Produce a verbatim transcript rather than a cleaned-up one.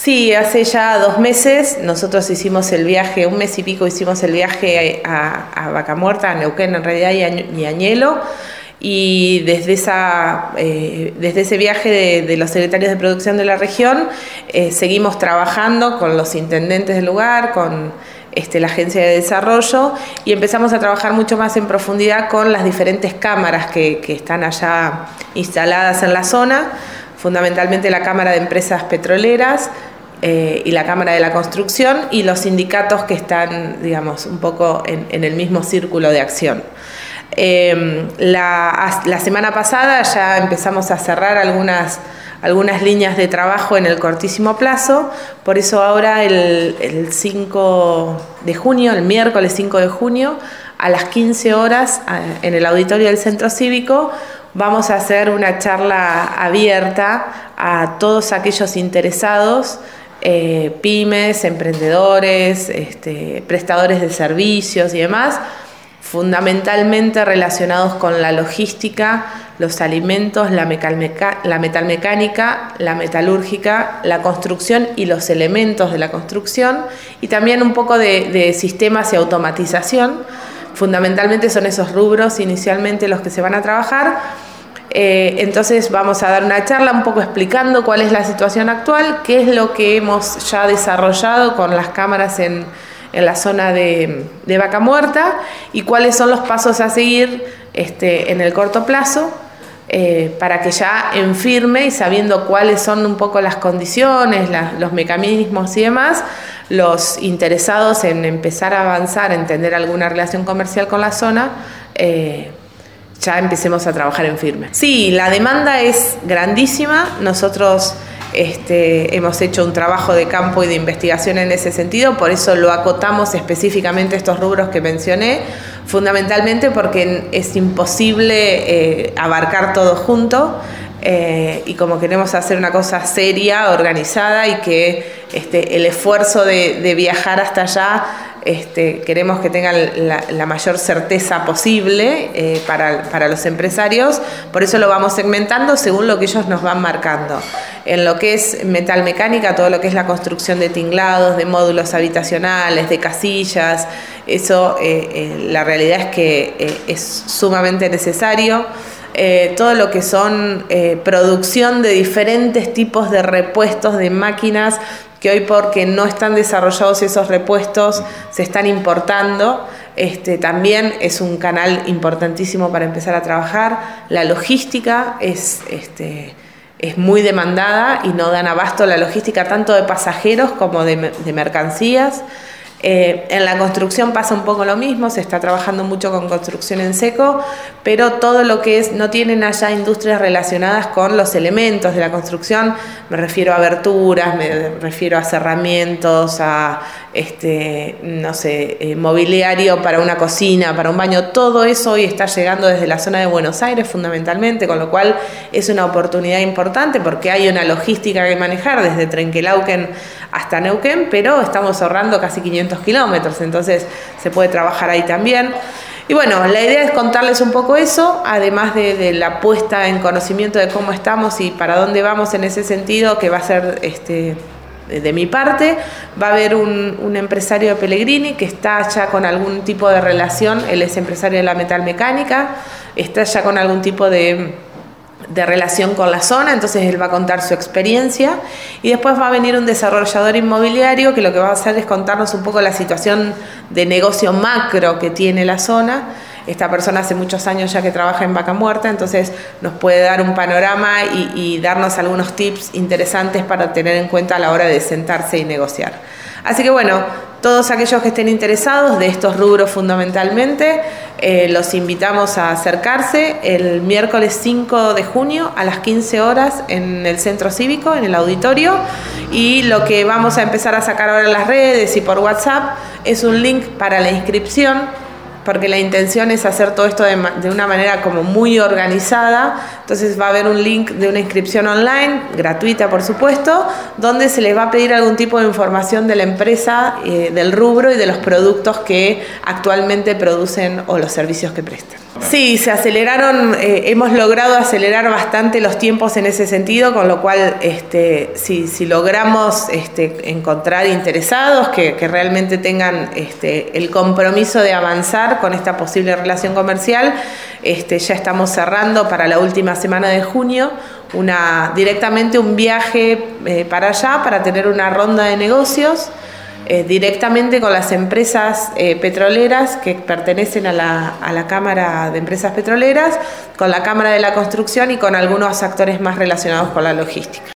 Sí, hace ya dos meses nosotros hicimos el viaje, un mes y pico hicimos el viaje a, a Vaca Muerta, a Neuquén en realidad y a, y a Añelo. Y desde, esa, eh, desde ese viaje de, de los secretarios de producción de la región eh, seguimos trabajando con los intendentes del lugar, con este, la agencia de desarrollo, y empezamos a trabajar mucho más en profundidad con las diferentes cámaras que, que están allá instaladas en la zona, fundamentalmente la Cámara de Empresas Petroleras eh, y la Cámara de la Construcción, y los sindicatos que están, digamos, un poco en, en el mismo círculo de acción. Eh, la, la semana pasada ya empezamos a cerrar algunas, algunas líneas de trabajo en el cortísimo plazo, por eso ahora el, el cinco de junio, el miércoles cinco de junio, a las quince horas en el auditorio del Centro Cívico, vamos a hacer una charla abierta a todos aquellos interesados, eh, pymes, emprendedores, este, prestadores de servicios y demás, fundamentalmente relacionados con la logística, los alimentos, la, metalmeca, la metalmecánica, la metalúrgica, la construcción y los elementos de la construcción, y también un poco de, de sistemas y automatización. Fundamentalmente son esos rubros inicialmente los que se van a trabajar. Eh, entonces vamos a dar una charla un poco explicando cuál es la situación actual, qué es lo que hemos ya desarrollado con las cámaras en en la zona de, de Vaca Muerta, y cuáles son los pasos a seguir este, en el corto plazo, eh, para que ya en firme y sabiendo cuáles son un poco las condiciones, la, los mecanismos y demás, los interesados en empezar a avanzar, en tener alguna relación comercial con la zona, eh, ya empecemos a trabajar en firme. Sí, la demanda es grandísima. Nosotros Este, hemos hecho un trabajo de campo y de investigación en ese sentido, por eso lo acotamos específicamente estos rubros que mencioné, fundamentalmente porque es imposible eh, abarcar todo junto, eh, y como queremos hacer una cosa seria, organizada, y que este, el esfuerzo de, de viajar hasta allá, Este, queremos que tengan la, la mayor certeza posible eh, para, para los empresarios, por eso lo vamos segmentando según lo que ellos nos van marcando. En lo que es metalmecánica, todo lo que es la construcción de tinglados, de módulos habitacionales, de casillas, eso eh, eh, la realidad es que eh, es sumamente necesario. Eh, todo lo que son eh, producción de diferentes tipos de repuestos de máquinas, que hoy porque no están desarrollados esos repuestos se están importando, este, también es un canal importantísimo para empezar a trabajar. La logística es, este, es muy demandada y no dan abasto la logística tanto de pasajeros como de, de mercancías. Eh, en la construcción pasa un poco lo mismo, se está trabajando mucho con construcción en seco, pero todo lo que es, no tienen allá industrias relacionadas con los elementos de la construcción, me refiero a aberturas, me refiero a cerramientos, a este, no sé, eh, mobiliario para una cocina, para un baño, todo eso hoy está llegando desde la zona de Buenos Aires fundamentalmente, con lo cual es una oportunidad importante porque hay una logística que manejar desde Trenquelauquen hasta Neuquén, pero estamos ahorrando casi quinientos kilómetros, entonces se puede trabajar ahí también. Y bueno, la idea es contarles un poco eso, además de, de la puesta en conocimiento de cómo estamos y para dónde vamos en ese sentido, que va a ser este, de, de mi parte. Va a haber un, un empresario de Pellegrini que está ya con algún tipo de relación, él es empresario de la metalmecánica, está ya con algún tipo de... de relación con la zona, entonces él va a contar su experiencia, y después va a venir un desarrollador inmobiliario que lo que va a hacer es contarnos un poco la situación de negocio macro que tiene la zona. Esta persona hace muchos años ya que trabaja en Vaca Muerta, entonces nos puede dar un panorama y, y darnos algunos tips interesantes para tener en cuenta a la hora de sentarse y negociar. Así que bueno, todos aquellos que estén interesados de estos rubros fundamentalmente, eh, los invitamos a acercarse el miércoles cinco de junio a las quince horas en el Centro Cívico, en el auditorio, y lo que vamos a empezar a sacar ahora en las redes y por WhatsApp es un link para la inscripción porque la intención es hacer todo esto de, de una manera como muy organizada. Entonces va a haber un link de una inscripción online, gratuita por supuesto, donde se les va a pedir algún tipo de información de la empresa, eh, del rubro y de los productos que actualmente producen o los servicios que prestan. Sí, se aceleraron, eh, hemos logrado acelerar bastante los tiempos en ese sentido, con lo cual este, si, si logramos este, encontrar interesados que, que realmente tengan este, el compromiso de avanzar con esta posible relación comercial, este, ya estamos cerrando para la última semana de junio una, directamente un viaje eh, para allá para tener una ronda de negocios Eh, directamente con las empresas eh, petroleras que pertenecen a la, a la Cámara de Empresas Petroleras, con la Cámara de la Construcción y con algunos actores más relacionados con la logística.